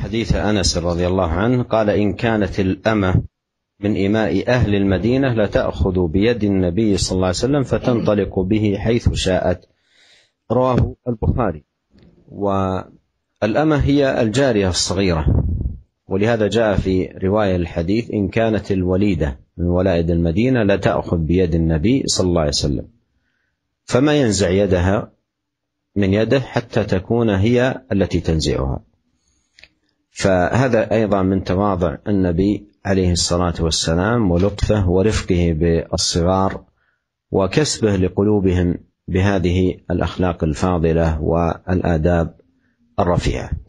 حديث أنس رضي الله عنه قال: إن كانت الأمة من إماء أهل المدينة لتأخذ بيد النبي صلى الله عليه وسلم فتنطلق به حيث شاءت. رواه البخاري. والأمة هي الجارية الصغيرة، ولهذا جاء في رواية الحديث: إن كانت الوليدة من ولائد المدينة لتأخذ بيد النبي صلى الله عليه وسلم، فما ينزع يدها من يده حتى تكون هي التي تنزعها. فهذا أيضا من تواضع النبي عليه الصلاة والسلام ولطفه ورفقه بالصغار وكسبه لقلوبهم بهذه الأخلاق الفاضلة والآداب الرفيعة.